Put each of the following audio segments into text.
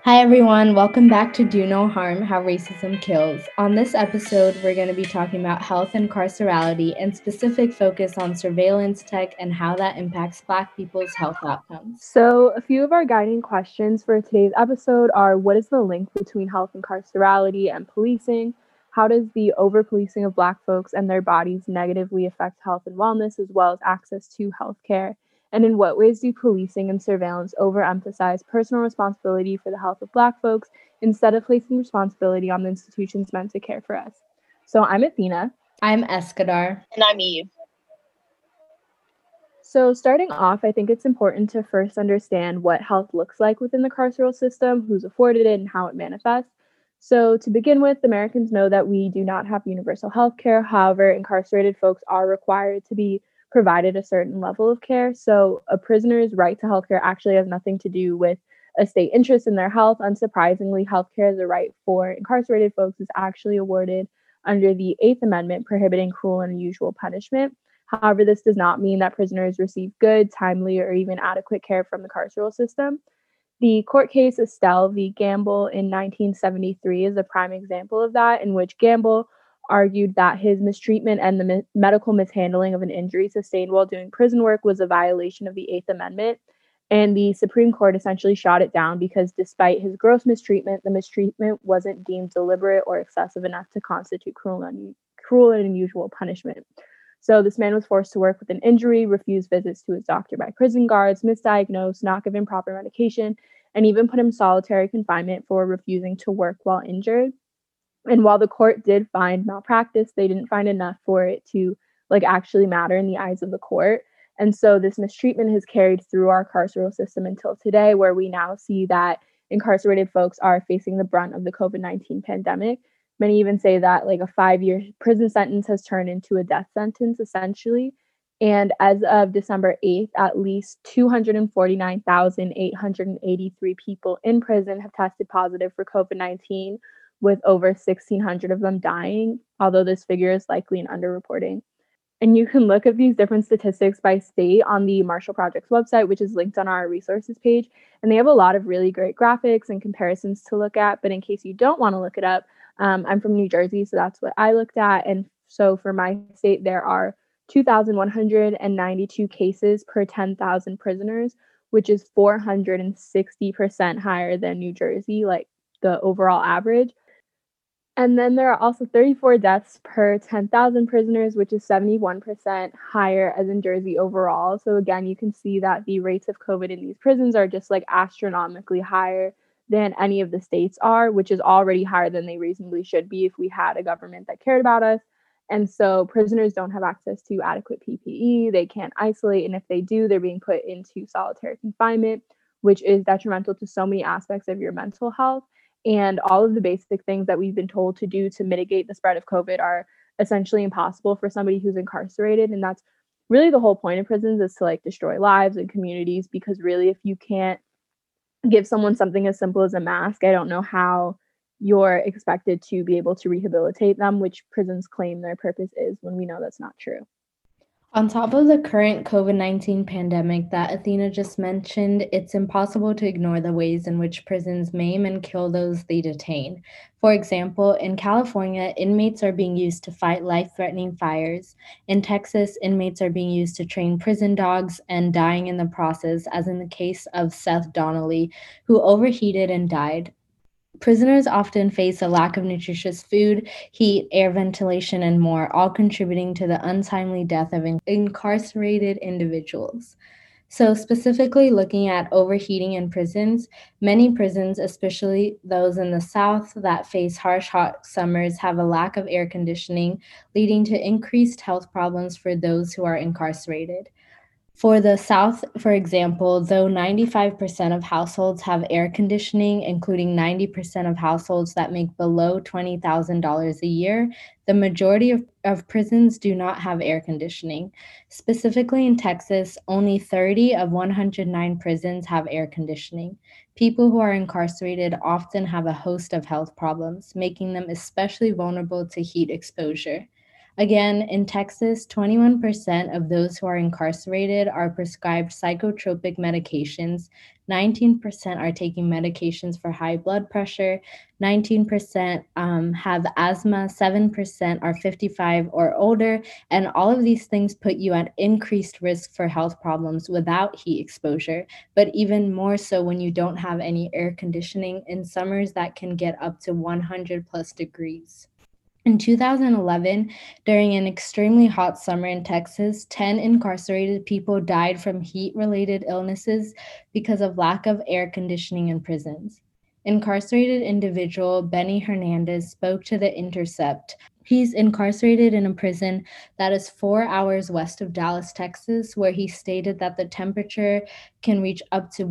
Hi, everyone. Welcome back to Do No Harm How Racism Kills. On this episode, we're going to be talking about health and carcerality and specific focus on surveillance tech and how that impacts Black people's health outcomes. So, a few of our guiding questions for today's episode are: what is the link between health and carcerality and policing? How does the over policing of Black folks and their bodies negatively affect health and wellness, as well as access to healthcare? And in what ways do policing and surveillance overemphasize personal responsibility for the health of Black folks instead of placing responsibility on the institutions meant to care for us? So, I'm Athena. I'm Eskadar. And I'm Eve. So, starting off, I think it's important to first understand what health looks like within the carceral system, who's afforded it, and how it manifests. So, to begin with, Americans know that we do not have universal health care. However, incarcerated folks are required to be provided a certain level of care. So, a prisoner's right to healthcare actually has nothing to do with a state interest in their health. Unsurprisingly, healthcare as a right for incarcerated folks is actually awarded under the Eighth Amendment, prohibiting cruel and unusual punishment. However, this does not mean that prisoners receive good, timely, or even adequate care from the carceral system. The court case Estelle v. Gamble in 1973 is a prime example of that, in which Gamble argued that his mistreatment and the medical mishandling of an injury sustained while doing prison work was a violation of the Eighth Amendment. And the Supreme Court essentially shot it down because despite his gross mistreatment, the mistreatment wasn't deemed deliberate or excessive enough to constitute cruel and unusual punishment. So this man was forced to work with an injury, refused visits to his doctor by prison guards, misdiagnosed, not given proper medication, and even put him in solitary confinement for refusing to work while injured. And while the court did find malpractice, they didn't find enough for it to actually matter in the eyes of the court. And so this mistreatment has carried through our carceral system until today, where we now see that incarcerated folks are facing the brunt of the COVID-19 pandemic. Many even say that a 5-year prison sentence has turned into a death sentence, essentially. And as of December 8th, at least 249,883 people in prison have tested positive for COVID-19, with over 1,600 of them dying, although this figure is likely an underreporting. And you can look at these different statistics by state on the Marshall Project's website, which is linked on our resources page. And they have a lot of really great graphics and comparisons to look at. But in case you don't want to look it up, I'm from New Jersey, so that's what I looked at. And so for my state, there are 2,192 cases per 10,000 prisoners, which is 460% higher than New Jersey, like the overall average. And then there are also 34 deaths per 10,000 prisoners, which is 71% higher as in Jersey overall. So again, you can see that the rates of COVID in these prisons are just astronomically higher than any of the states are, which is already higher than they reasonably should be if we had a government that cared about us. And so prisoners don't have access to adequate PPE, they can't isolate, and if they do, they're being put into solitary confinement, which is detrimental to so many aspects of your mental health. And all of the basic things that we've been told to do to mitigate the spread of COVID are essentially impossible for somebody who's incarcerated. And that's really the whole point of prisons, is to destroy lives and communities, because really, if you can't give someone something as simple as a mask, I don't know how you're expected to be able to rehabilitate them, which prisons claim their purpose is, when we know that's not true. On top of the current COVID-19 pandemic that Athena just mentioned, it's impossible to ignore the ways in which prisons maim and kill those they detain. For example, in California, inmates are being used to fight life-threatening fires. In Texas, inmates are being used to train prison dogs and dying in the process, as in the case of Seth Donnelly, who overheated and died. Prisoners often face a lack of nutritious food, heat, air ventilation, and more, all contributing to the untimely death of incarcerated individuals. So, specifically looking at overheating in prisons, many prisons, especially those in the South that face harsh hot summers, have a lack of air conditioning, leading to increased health problems for those who are incarcerated. For the South, for example, though 95% of households have air conditioning, including 90% of households that make below $20,000 a year, the majority of prisons do not have air conditioning. Specifically in Texas, only 30 of 109 prisons have air conditioning. People who are incarcerated often have a host of health problems, making them especially vulnerable to heat exposure. Again, in Texas, 21% of those who are incarcerated are prescribed psychotropic medications, 19% are taking medications for high blood pressure, 19% have asthma, 7% are 55 or older, and all of these things put you at increased risk for health problems without heat exposure, but even more so when you don't have any air conditioning in summers that can get up to 100 plus degrees. In 2011, during an extremely hot summer in Texas, 10 incarcerated people died from heat related illnesses because of lack of air conditioning in prisons. Incarcerated individual Benny Hernandez spoke to The Intercept. He's incarcerated in a prison that is 4 hours west of Dallas, Texas, where he stated that the temperature can reach up to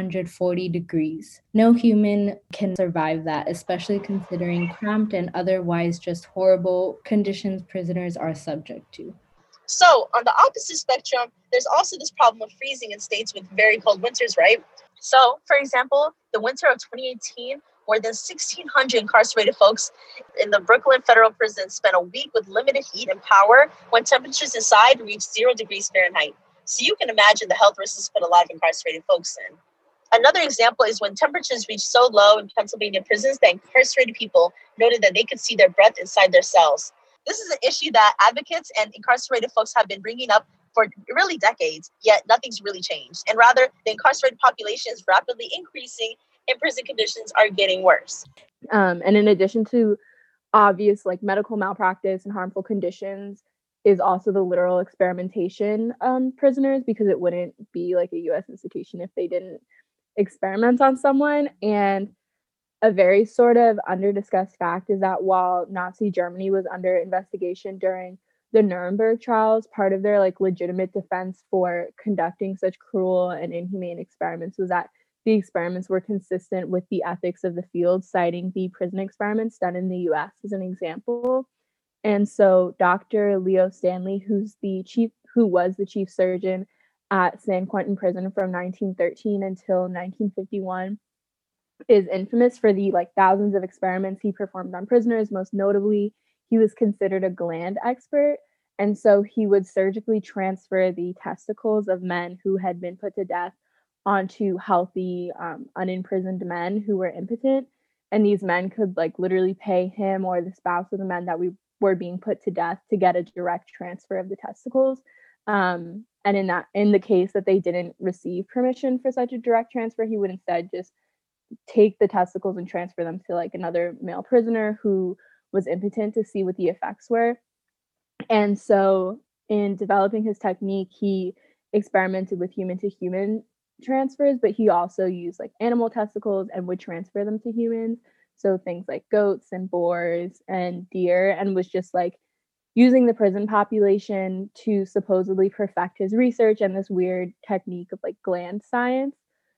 140 degrees. No human can survive that, especially considering cramped and otherwise just horrible conditions prisoners are subject to. So, on the opposite spectrum, there's also this problem of freezing in states with very cold winters, right? So, for example, the winter of 2018, more than 1,600 incarcerated folks in the Brooklyn Federal Prison spent a week with limited heat and power when temperatures inside reached 0 degrees Fahrenheit. So you can imagine the health risks put a lot of incarcerated folks in. Another example is when temperatures reached so low in Pennsylvania prisons that incarcerated people noted that they could see their breath inside their cells. This is an issue that advocates and incarcerated folks have been bringing up for really decades, yet nothing's really changed. And rather, the incarcerated population is rapidly increasing and prison conditions are getting worse. And in addition to obvious medical malpractice and harmful conditions is also the literal experimentation prisoners, because it wouldn't be like a U.S. institution if they didn't experiment on someone. And a very sort of under-discussed fact is that while Nazi Germany was under investigation during the Nuremberg trials, part of their legitimate defense for conducting such cruel and inhumane experiments was that the experiments were consistent with the ethics of the field, citing the prison experiments done in the US as an example. And so Dr. Leo Stanley, who was the chief surgeon at San Quentin Prison from 1913 until 1951, is infamous for the thousands of experiments he performed on prisoners. Most notably, he was considered a gland expert. And so he would surgically transfer the testicles of men who had been put to death onto healthy, unimprisoned men who were impotent. And these men could literally pay him or the spouse of the men that were being put to death to get a direct transfer of the testicles. And in the case that they didn't receive permission for such a direct transfer, he would instead just take the testicles and transfer them to another male prisoner who was impotent to see what the effects were. And so in developing his technique, he experimented with human to human transfers, but he also used animal testicles and would transfer them to humans. So things like goats and boars and deer, and was just using the prison population to supposedly perfect his research and this weird technique of gland science.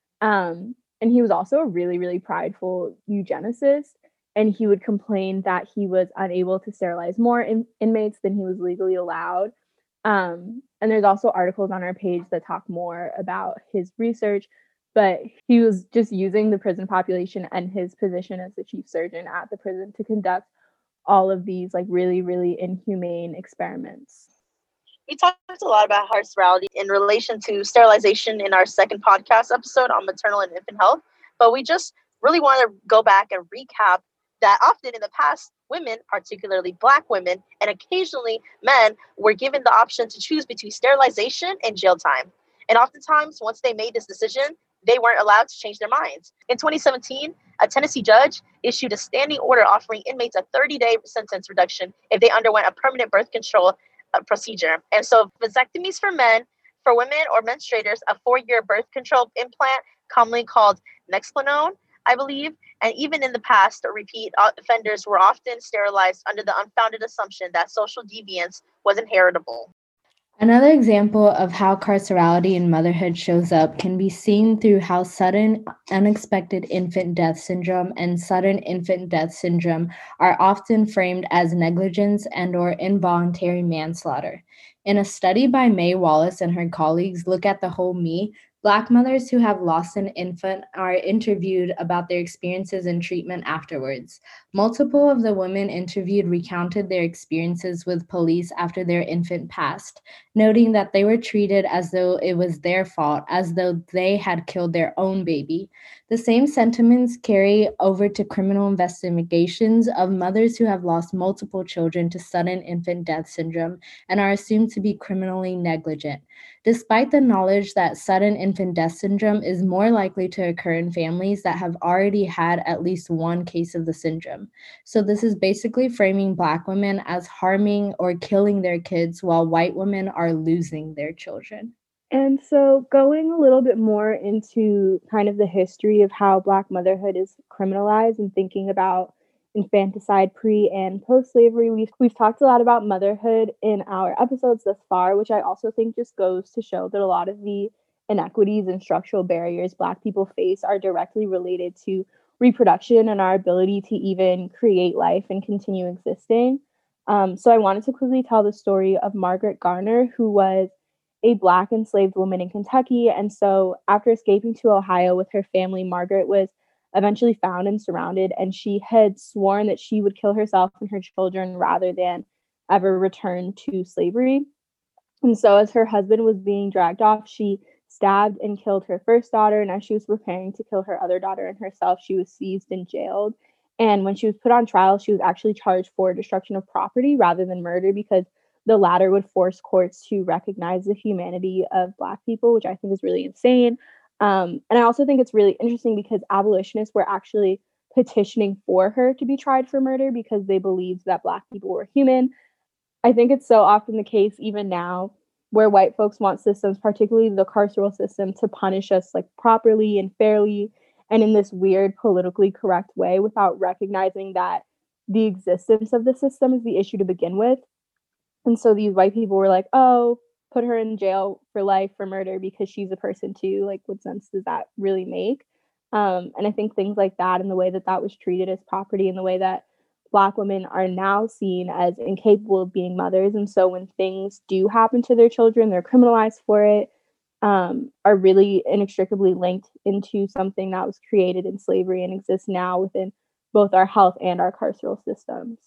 And he was also a really, really prideful eugenicist. And he would complain that he was unable to sterilize more inmates than he was legally allowed. And there's also articles on our page that talk more about his research, but he was just using the prison population and his position as the chief surgeon at the prison to conduct all of these really, really inhumane experiments. We talked a lot about carcerality in relation to sterilization in our second podcast episode on maternal and infant health, but we just really want to go back and recap that often in the past, women, particularly Black women, and occasionally men, were given the option to choose between sterilization and jail time. And oftentimes, once they made this decision, they weren't allowed to change their minds. In 2017, a Tennessee judge issued a standing order offering inmates a 30-day sentence reduction if they underwent a permanent birth control procedure. And so vasectomies for men, for women or menstruators, a 4-year birth control implant, commonly called Nexplanon, I believe, and even in the past, repeat offenders were often sterilized under the unfounded assumption that social deviance was inheritable. Another example of how carcerality in motherhood shows up can be seen through how sudden unexpected infant death syndrome and sudden infant death syndrome are often framed as negligence and/or involuntary manslaughter. In a study by Mae Wallace and her colleagues, Look at the Whole Me, Black mothers who have lost an infant are interviewed about their experiences and treatment afterwards. Multiple of the women interviewed recounted their experiences with police after their infant passed, noting that they were treated as though it was their fault, as though they had killed their own baby. The same sentiments carry over to criminal investigations of mothers who have lost multiple children to sudden infant death syndrome and are assumed to be criminally negligent. Despite the knowledge that sudden infant death syndrome is more likely to occur in families that have already had at least one case of the syndrome. So, this is basically framing Black women as harming or killing their kids while white women are losing their children. And so, going a little bit more into kind of the history of how Black motherhood is criminalized and thinking about infanticide pre and post slavery, we've talked a lot about motherhood in our episodes thus far, which I also think just goes to show that a lot of the inequities and structural barriers Black people face are directly related to reproduction and our ability to even create life and continue existing. So, I wanted to quickly tell the story of Margaret Garner, who was a Black enslaved woman in Kentucky. And so, after escaping to Ohio with her family, Margaret was eventually found and surrounded. And she had sworn that she would kill herself and her children rather than ever return to slavery. And so, as her husband was being dragged off, she stabbed and killed her first daughter. And as she was preparing to kill her other daughter and herself, she was seized and jailed. And when she was put on trial, she was actually charged for destruction of property rather than murder because the latter would force courts to recognize the humanity of Black people, which I think is really insane. And I also think it's really interesting because abolitionists were actually petitioning for her to be tried for murder because they believed that Black people were human. I think it's so often the case, even now, where white folks want systems, particularly the carceral system, to punish us like properly and fairly and in this weird politically correct way without recognizing that the existence of the system is the issue to begin with. And so these white people were like, oh, put her in jail for life for murder because she's a person too. Like, what sense does that really make? And I think things like that and the way that that was treated as property and the way that Black women are now seen as incapable of being mothers. And so when things do happen to their children, they're criminalized for it, are really inextricably linked into something that was created in slavery and exists now within both our health and our carceral systems.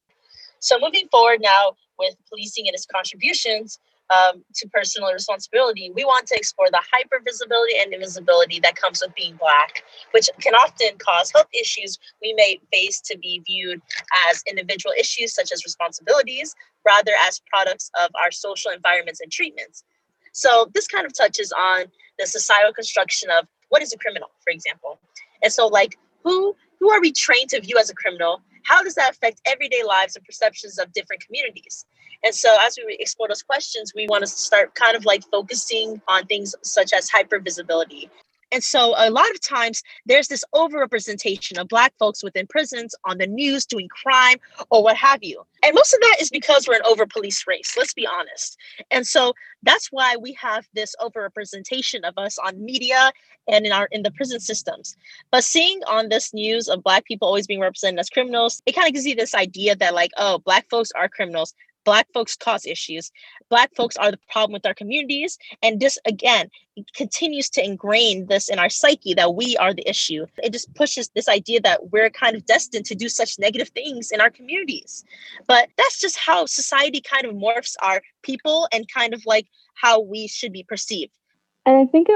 So moving forward now with policing and its contributions to personal responsibility, we want to explore the hypervisibility and invisibility that comes with being Black, which can often cause health issues we may face to be viewed as individual issues such as responsibilities, rather as products of our social environments and treatments. So this kind of touches on the societal construction of what is a criminal, for example. And so like who are we trained to view as a criminal? How does that affect everyday lives and perceptions of different communities? And so as we explore those questions, we want to start kind of like focusing on things such as hypervisibility. And so a lot of times there's this overrepresentation of Black folks within prisons, on the news, doing crime or what have you. And most of that is because we're an over-policed race, let's be honest. And so that's why we have this overrepresentation of us on media and in the prison systems. But seeing on this news of Black people always being represented as criminals, it kind of gives you this idea that like, oh, Black folks are criminals. Black folks cause issues. Black folks are the problem with our communities. And this, again, continues to ingrain this in our psyche that we are the issue. It just pushes this idea that we're kind of destined to do such negative things in our communities. But that's just how society kind of morphs our people and kind of like how we should be perceived. And I think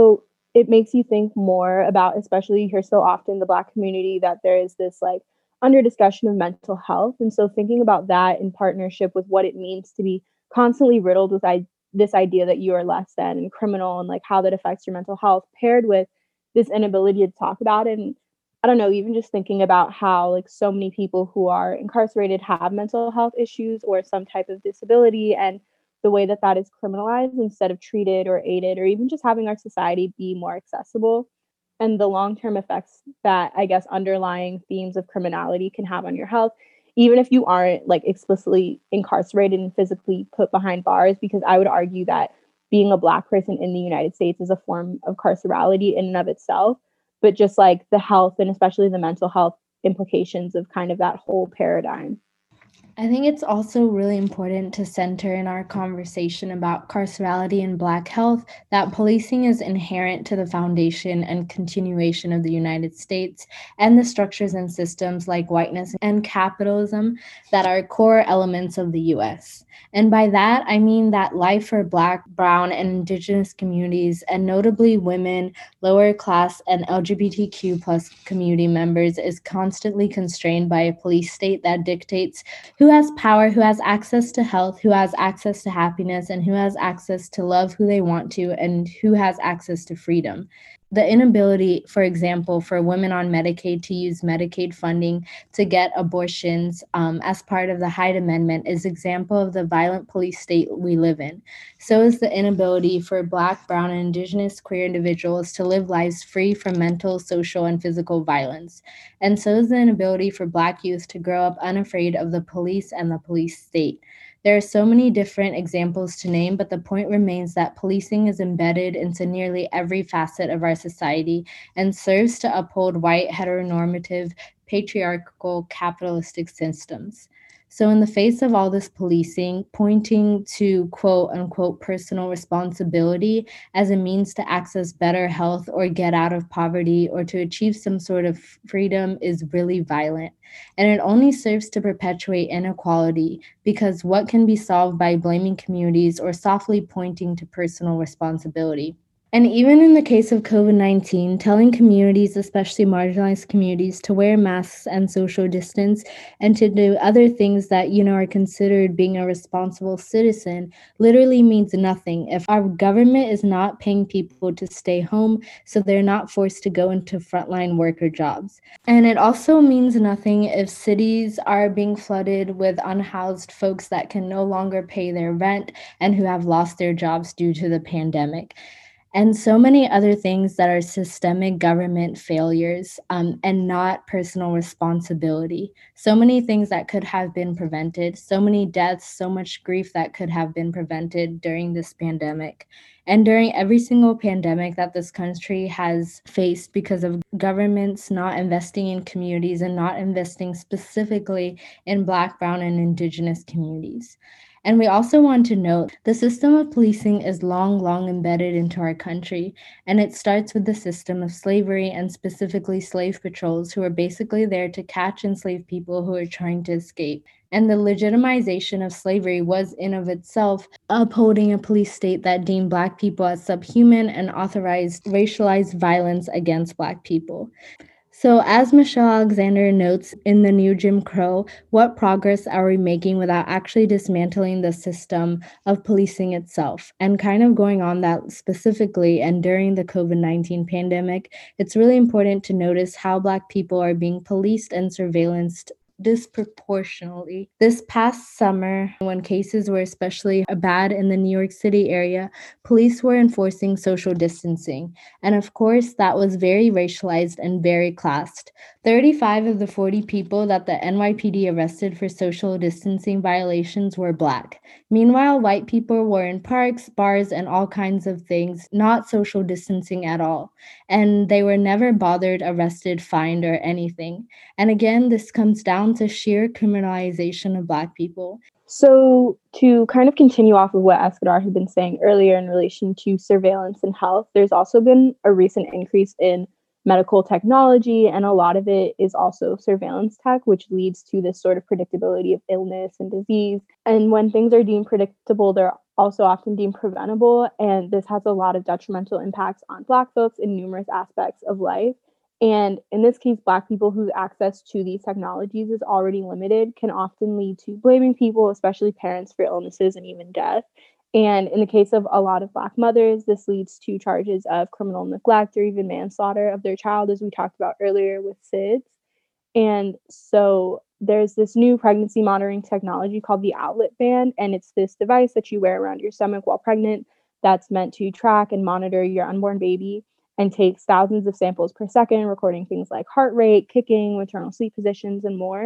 it makes you think more about, especially you hear so often the Black community, that there is this like under discussion of mental health. And so thinking about that in partnership with what it means to be constantly riddled with this idea that you are less than and criminal and like how that affects your mental health paired with this inability to talk about it. And I don't know, even just thinking about how like so many people who are incarcerated have mental health issues or some type of disability, and the way that that is criminalized instead of treated or aided, or even just having our society be more accessible, and the long-term effects that I guess underlying themes of criminality can have on your health, even if you aren't like explicitly incarcerated and physically put behind bars, because I would argue that being a Black person in the United States is a form of carcerality in and of itself, but just like the health and especially the mental health implications of kind of that whole paradigm. I think it's also really important to center in our conversation about carcerality and Black health that policing is inherent to the foundation and continuation of the United States and the structures and systems like whiteness and capitalism that are core elements of the US. And by that, I mean that life for Black, Brown, and Indigenous communities, and notably women, lower class, and LGBTQ plus community members, is constantly constrained by a police state that dictates who has power, who has access to health, who has access to happiness, and who has access to love who they want to, and who has access to freedom. The inability, for example, for women on Medicaid to use Medicaid funding to get abortions as part of the Hyde Amendment is example of the violent police state we live in. So is the inability for Black, Brown, and Indigenous queer individuals to live lives free from mental, social, and physical violence. And so is the inability for Black youth to grow up unafraid of the police and the police state. There are so many different examples to name, but the point remains that policing is embedded into nearly every facet of our society and serves to uphold white, heteronormative, patriarchal, capitalistic systems. So, in the face of all this policing, pointing to quote unquote personal responsibility as a means to access better health or get out of poverty or to achieve some sort of freedom is really violent. And it only serves to perpetuate inequality because what can be solved by blaming communities or softly pointing to personal responsibility? And even in the case of COVID-19, telling communities, especially marginalized communities, to wear masks and social distance and to do other things that, are considered being a responsible citizen literally means nothing if our government is not paying people to stay home so they're not forced to go into frontline worker jobs. And it also means nothing if cities are being flooded with unhoused folks that can no longer pay their rent and who have lost their jobs due to the pandemic and so many other things that are systemic government failures and not personal responsibility. So many things that could have been prevented, so many deaths, so much grief that could have been prevented during this pandemic. And during every single pandemic that this country has faced because of governments not investing in communities and not investing specifically in Black, Brown, and Indigenous communities. And we also want to note the system of policing is long, long embedded into our country. And it starts with the system of slavery and specifically slave patrols, who are basically there to catch enslaved people who are trying to escape. And the legitimization of slavery was in of itself upholding a police state that deemed Black people as subhuman and authorized racialized violence against Black people. So, as Michelle Alexander notes in The New Jim Crow, what progress are we making without actually dismantling the system of policing itself? And kind of going on that specifically and during the COVID-19 pandemic, it's really important to notice how Black people are being policed and surveillanced disproportionately. This past summer, when cases were especially bad in the New York City area, police were enforcing social distancing. And of course, that was very racialized and very classed. 35 of the 40 people that the NYPD arrested for social distancing violations were Black. Meanwhile, white people were in parks, bars, and all kinds of things, not social distancing at all. And they were never bothered, arrested, fined, or anything. And again, this comes down to sheer criminalization of Black people. So to kind of continue off of what Escadar had been saying earlier in relation to surveillance and health, there's also been a recent increase in medical technology, and a lot of it is also surveillance tech, which leads to this sort of predictability of illness and disease. And when things are deemed predictable, they're also often deemed preventable, and this has a lot of detrimental impacts on Black folks in numerous aspects of life. And in this case, Black people whose access to these technologies is already limited can often lead to blaming people, especially parents, for illnesses and even death. And in the case of a lot of Black mothers, this leads to charges of criminal neglect or even manslaughter of their child, as we talked about earlier with SIDS. And so there's this new pregnancy monitoring technology called the Outlet Band, and it's this device that you wear around your stomach while pregnant that's meant to track and monitor your unborn baby and takes thousands of samples per second, recording things like heart rate, kicking, maternal sleep positions, and more.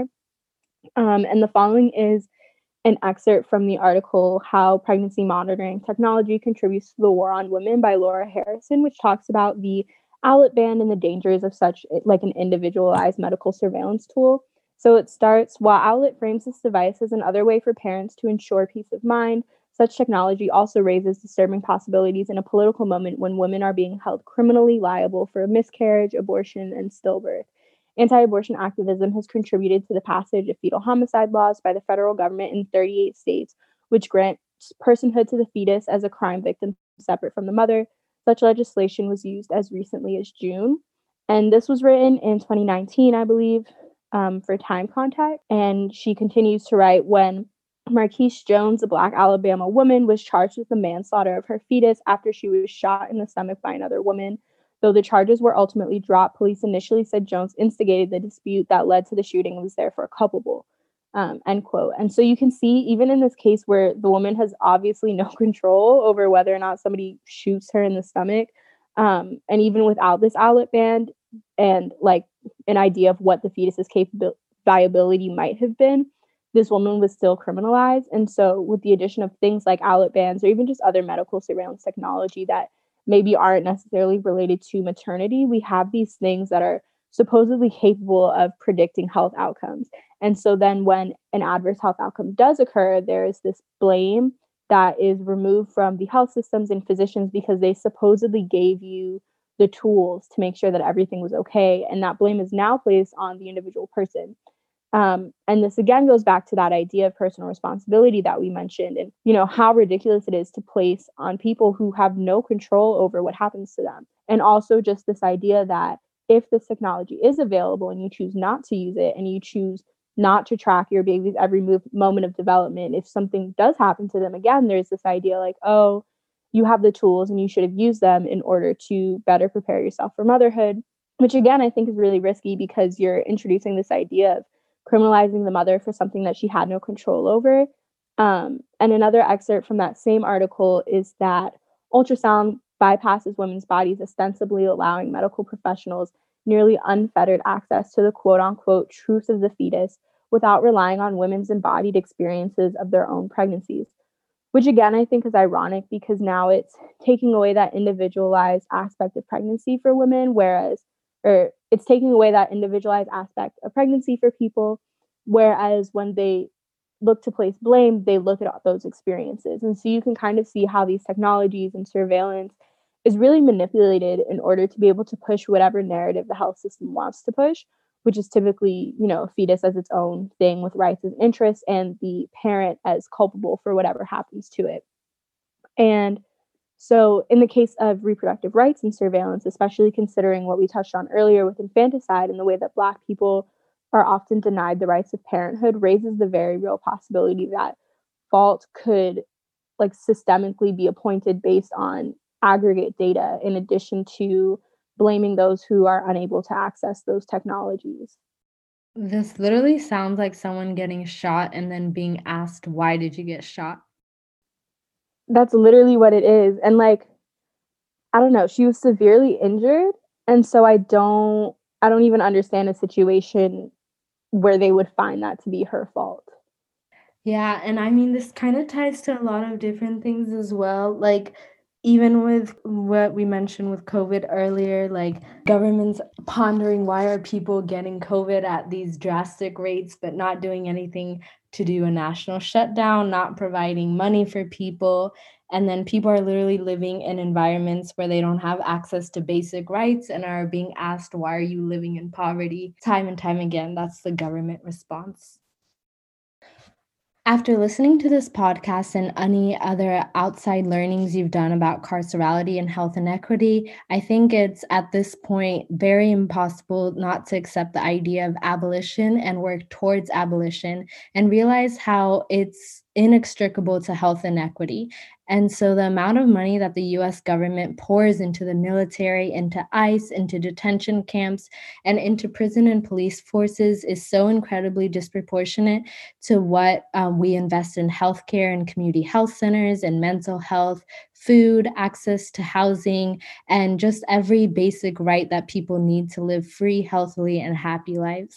And the following is an excerpt from the article How Pregnancy Monitoring Technology Contributes to the War on Women by Laura Harrison, which talks about the Owlet Band and the dangers of such like an individualized medical surveillance tool. So it starts, while Owlet frames this device as another way for parents to ensure peace of mind, such technology also raises disturbing possibilities in a political moment when women are being held criminally liable for miscarriage, abortion, and stillbirth. Anti-abortion activism has contributed to the passage of fetal homicide laws by the federal government in 38 states, which grant personhood to the fetus as a crime victim separate from the mother. Such legislation was used as recently as June. And this was written in 2019, I believe, for Time Contact. And she continues to write, when Marquise Jones, a Black Alabama woman, was charged with the manslaughter of her fetus after she was shot in the stomach by another woman. Though the charges were ultimately dropped, police initially said Jones instigated the dispute that led to the shooting and was therefore culpable. End quote. And so you can see, even in this case where the woman has obviously no control over whether or not somebody shoots her in the stomach, and even without this Owlet ban and like an idea of what the fetus's viability might have been, this woman was still criminalized. And so with the addition of things like Owlet bans or even just other medical surveillance technology that maybe aren't necessarily related to maternity, we have these things that are supposedly capable of predicting health outcomes. And so then when an adverse health outcome does occur, there is this blame that is removed from the health systems and physicians because they supposedly gave you the tools to make sure that everything was okay. And that blame is now placed on the individual person. And this again goes back to that idea of personal responsibility that we mentioned, and how ridiculous it is to place on people who have no control over what happens to them. And also just this idea that if this technology is available and you choose not to use it and you choose not to track your baby's every moment of development, if something does happen to them, again, there's this idea like, oh, you have the tools and you should have used them in order to better prepare yourself for motherhood, which again, I think is really risky because you're introducing this idea of criminalizing the mother for something that she had no control over. And another excerpt from that same article is that ultrasound bypasses women's bodies, ostensibly allowing medical professionals nearly unfettered access to the quote unquote truth of the fetus without relying on women's embodied experiences of their own pregnancies. Which again, I think is ironic because now it's taking away that individualized aspect of pregnancy for women, or it's taking away that individualized aspect of pregnancy for people, whereas when they look to place blame, they look at those experiences. And so you can kind of see how these technologies and surveillance is really manipulated in order to be able to push whatever narrative the health system wants to push, which is typically, a fetus as its own thing with rights and interests and the parent as culpable for whatever happens to it. And so in the case of reproductive rights and surveillance, especially considering what we touched on earlier with infanticide and the way that Black people are often denied the rights of parenthood, raises the very real possibility that fault could systemically be appointed based on aggregate data in addition to blaming those who are unable to access those technologies. This literally sounds like someone getting shot and then being asked, why did you get shot? That's literally what it is. And I don't know, she was severely injured. And so I don't even understand a situation where they would find that to be her fault. Yeah, and I mean, this kind of ties to a lot of different things as well. Even with what we mentioned with COVID earlier, governments pondering why are people getting COVID at these drastic rates, but not doing anything to do a national shutdown, not providing money for people. And then people are literally living in environments where they don't have access to basic rights and are being asked, why are you living in poverty? Time and time again, that's the government response. After listening to this podcast and any other outside learnings you've done about carcerality and health inequity, I think it's at this point very impossible not to accept the idea of abolition and work towards abolition and realize how it's inextricable to health inequity. And so the amount of money that the US government pours into the military, into ICE, into detention camps, and into prison and police forces is so incredibly disproportionate to what we invest in healthcare and community health centers and mental health, food, access to housing, and just every basic right that people need to live free, healthily, and happy lives.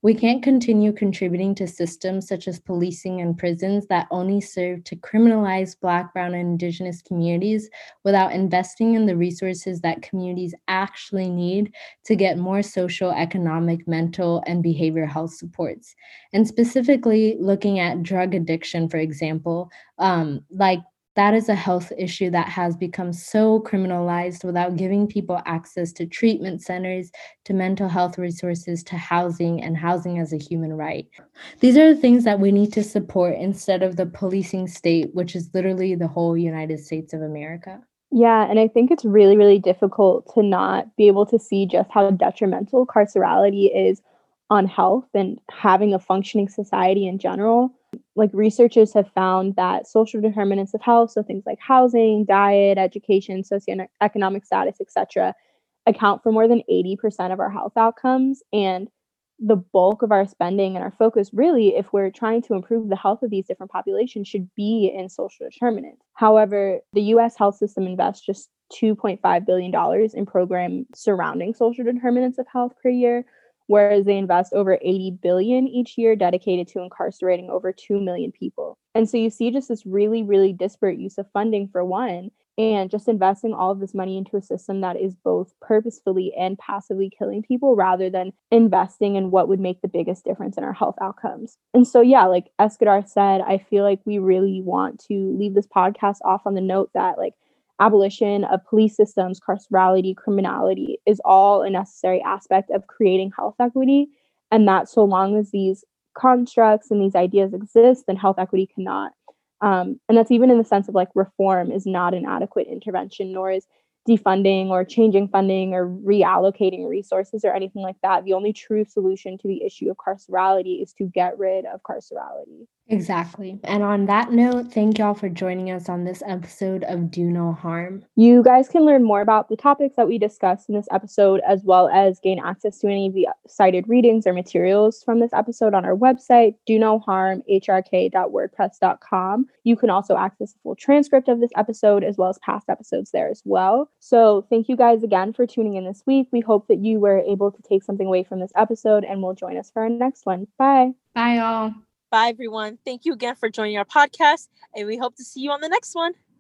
We can't continue contributing to systems such as policing and prisons that only serve to criminalize Black, Brown, and Indigenous communities without investing in the resources that communities actually need to get more social, economic, mental, and behavioral health supports. And specifically looking at drug addiction, for example, like that is a health issue that has become so criminalized without giving people access to treatment centers, to mental health resources, to housing, and housing as a human right. These are the things that we need to support instead of the policing state, which is literally the whole United States of America. Yeah, and I think it's really, really difficult to not be able to see just how detrimental carcerality is on health and having a functioning society in general. Like researchers have found that social determinants of health, so things like housing, diet, education, socioeconomic status, etc., account for more than 80% of our health outcomes. And the bulk of our spending and our focus, really, if we're trying to improve the health of these different populations, should be in social determinants. However, the US health system invests just $2.5 billion in programs surrounding social determinants of health per year, whereas they invest over 80 billion each year dedicated to incarcerating over 2 million people. And so you see just this really, really disparate use of funding for one, and just investing all of this money into a system that is both purposefully and passively killing people rather than investing in what would make the biggest difference in our health outcomes. And so, yeah, like Escadar said, I feel like we really want to leave this podcast off on the note that like abolition of police systems, carcerality, criminality is all a necessary aspect of creating health equity. And that so long as these constructs and these ideas exist, then health equity cannot. And that's even in the sense of like reform is not an adequate intervention, nor is defunding or changing funding or reallocating resources or anything like that. The only true solution to the issue of carcerality is to get rid of carcerality. Exactly. And on that note, thank y'all for joining us on this episode of Do No Harm. You guys can learn more about the topics that we discussed in this episode, as well as gain access to any of the cited readings or materials from this episode on our website, donoharmhrk.wordpress.com. You can also access the full transcript of this episode, as well as past episodes there as well. So thank you guys again for tuning in this week. We hope that you were able to take something away from this episode and will join us for our next one. Bye. Bye, y'all. Bye, everyone. Thank you again for joining our podcast, and we hope to see you on the next one.